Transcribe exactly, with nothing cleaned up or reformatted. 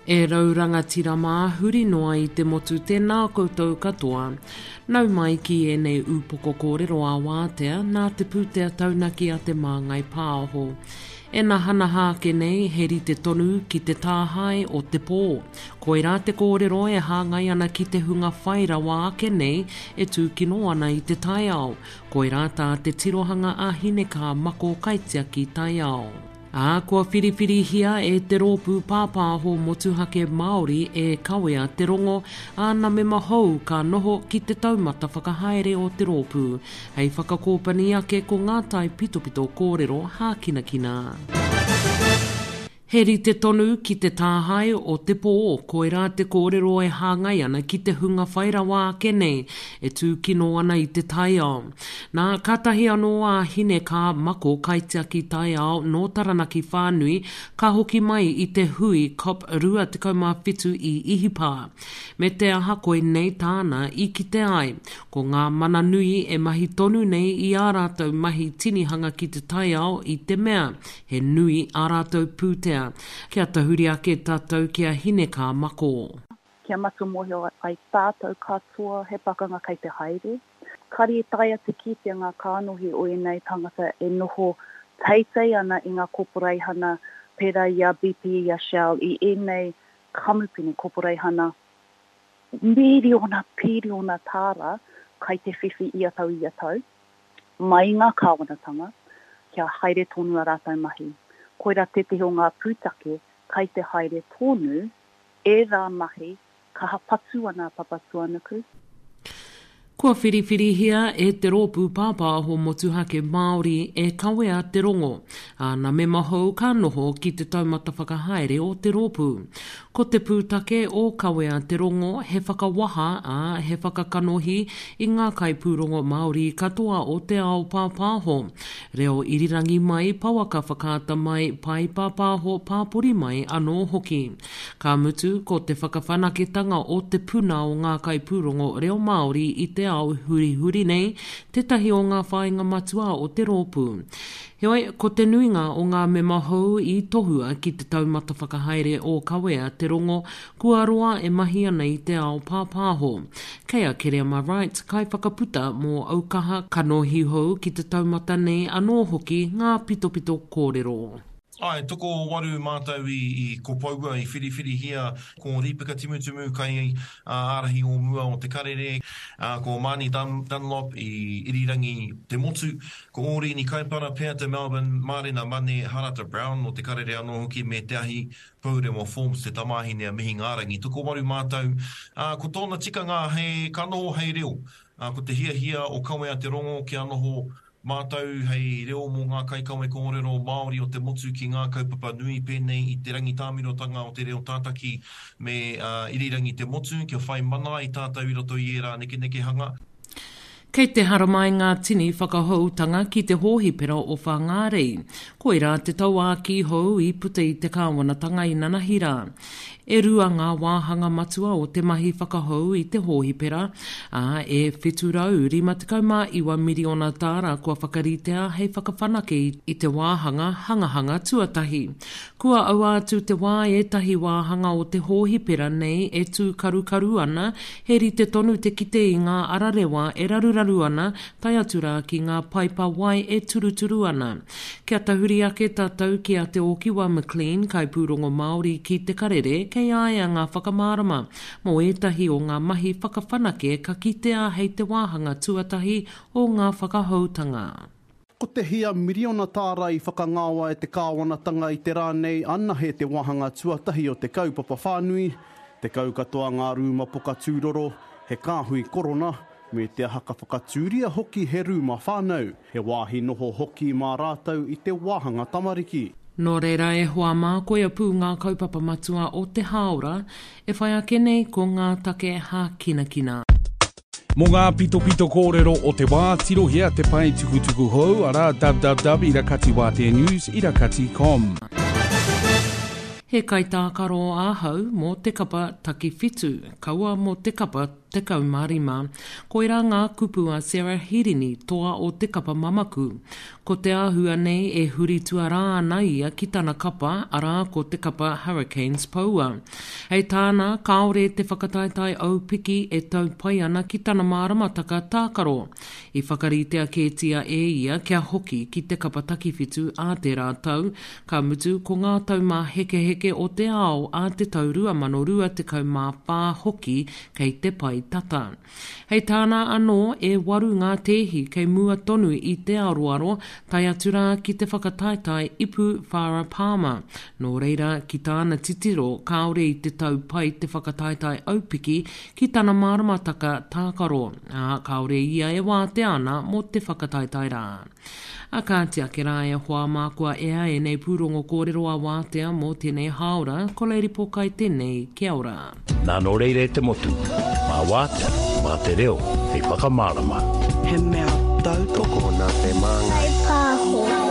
E rauranga tirama huri noa I te motu tēnā koutou katoa. Nau mai ki e nei upoko kōrero a wātea nā te pūtea taunaki a te māngai pāho. E nā hana hāke nei heri te tonu ki te tāhai o te pō. Ko I rā te kōrero e hāngai ana ki te hunga whaira wā ake nei e tūkino ana I te tai ao. Ko I rā tā te tirohanga a hine ka mako kaitia ki tai ao. A kua whiriwhiri hia e te rōpū pāpāho motuhake Māori e kawea te rongo a na me mahou ka noho ki te taumata whakahaere o te rōpū. Hei whakakōpani ake ko ngā tai pitopito kōrero hākinakina. Heri te tonu ki te tāhai o te pō, ko I rā te kōrero e hāngai ana ki te hunga whaira wā ake nei, e tūkino ana I te tai ao. Nā katahi anō a hine ka mako kaitia ki tai ao no Taranaki whānui, ka hoki mai I te hui COP rua tekau mā whitu I Ihipā. Me te aha koe nei tāna I ki te ai, ko ngā mana nui e mahi tonu nei I ā rātou mahi tinihanga ki te tai ao I te mea, he nui ā rātou pūtea. Kia tahuri ake tātou kia hine ka mako. Kia matu mohio ai tātou katoa he pakanga kei te haere. Kari e taia te kite ngā kānohi o enei tangata e noho teitei ana I ngā koporeihana pera ia B P ia Shell I enei kamupini koporeihana. Miriona, piriona tāra kei te whiwhi ia tau ia tau. Mai ngā kāwanatanga kia haere tonu a rātou mahi. Koira te te o ngā pūtake, kai te haere tonu, e rā mahi, ka hapatu ana papatuanuku. Kua whiriwhirihia e te rōpū pāpāho motuhake Māori e kawea te rongo, a na me mahou ka noho ki te taumata whakahaere o te rōpū. Ko te pūtake o kawea te rongo he whakawaha a he whakakanohi I ngā kaipūrongo Māori katoa o te ao pāpāho. Reo irirangi mai pawaka whakaata mai pai pāpāho pāpuri mai anō hoki. Ka mutu ko te whakawhanaketanga o te puna o ngā kaipūrongo reo Māori I te ao huri huri nei, tetahi o ngā whainga matua o te rōpū. Heoi, ko te nuinga o ngā me mahou I tohua ki te taumata whakahaere o kawea te rongo, kua roa e mahi ana I te ao pāpāho. Kei a kere ama right, kai whakaputa mō aukaha kanohi hou ki te taumata nei anō hoki ngā pitopito kōrero. Ai, toko waru mātou I, I ko paua I whiriwhiri hia, ko Ripika Timutumu kai uh, Arahi o Mua o te Karere, uh, ko Mani Dun, Dunlop I irirangi te motu, ko ori ni kaipara pēr te Melbourne, Marina Mane Harata Brown o te Karere anō hoki me te ahi paure mo forms te tamahine a mihi ngārangi. Toko waru mātou, uh, ko tōna tikanga hei kanoho hei reo, uh, ko te hia hia o kawea te rongo ki anoho mātou hei reo mō ngā kaikawe kōrero Māori o te motu ki ngā kaupapa nui pēnei I te rangi tāmirotanga o te reo tātaki me uh, irirangi te motu, kia whai mana I tātou I roto I era neke neke hanga. Kei te haramai ngā tini whakahoutanga ki te hōhipera o Whangārei. Koira te tauā ki hou I puta I te kāwanatanga I Nanahira. E rua ngā wāhanga matua o te mahi whakahou I te hōhipera, a e wheturau rima tekau mā iwa miriona tāra kua whakaritea hei whakawhanake I te wāhanga hangahanga tuatahi. Kua au atu te wā e tahi wāhanga o te hōhipera nei e tū karukaru ana, heri te tonu te kite I ngā ararewa e raruraru ana, tai atura ki ngā paipa wai e turuturu ana. Kia tahuri ake tātou ki a te Okiwa McLean, kaipūrongo Māori ki te Karere, kei aia ngā whakamārama, mō etahi o ngā mahi whakawhanake ka kitea hei te wāhanga tuatahi o ngā whakahoutanga. Ko te hia miriona tāra I whakangāwa e te kāwanatanga I te rānei ana he te wāhanga tuatahi o te kaupapa whānui, te kaukatoa ngā rūma poka tūroro, he kāhui korona, me te haka whakatūria hoki he rūma whānau, he wāhi noho hoki mā rātou I te wāhanga tamariki. Nō reira e hoa mā koia pū ngā kaupapa matua o te haora, e whai ake nei ko ngā take hākinakina. Mō ngā pito pito kōrero o te wā tirohia te pai tukutuku hou, ara w w w dot irakati wātea news dot irakati dot com. He kai tākaro āhau mō te kapa taki whitu, kaua mō te kapa te kaumarima, ko ira ngā kupu a Sarah Hirini toa o te kapa mamaku. Ko te āhua nei e huri tua rā ana ia ki tana kapa, arā ko te kapa Hurricanes Paua. Hei tāna, kaore te whakataitai au piki e tau pai ana ki tana māramataka tākaro. I whakaritea kētia e ia kia hoki ki te kapa takiwhitu a te rātau, ka mutu ko ngā taumā heke heke o te ao a te tau rua mano rua te kaumā pā hoki kei te pai tata. Hei tāna anō e waru ngā tehi kei mua tonu i te aroaro, tai atura ki te whakataitai Ipu Farah Palmer. Nō reira ki tāna titiro, kaore i te tau pai te whakataitai aupiki ki tāna māramataka tākaro. A kaore ia e wā te ana mo te whakataitai rā. A kātia ke rā e hoa mākua ea e nei pūrongo kōrero a wātea mō tēnei haora, ko leiri pokai tēnei, kia ora. Nā nō reire te motu, mā wātea, mā te reo, hei whakamārama. He mea tautoko na te māngai. Hei pāho.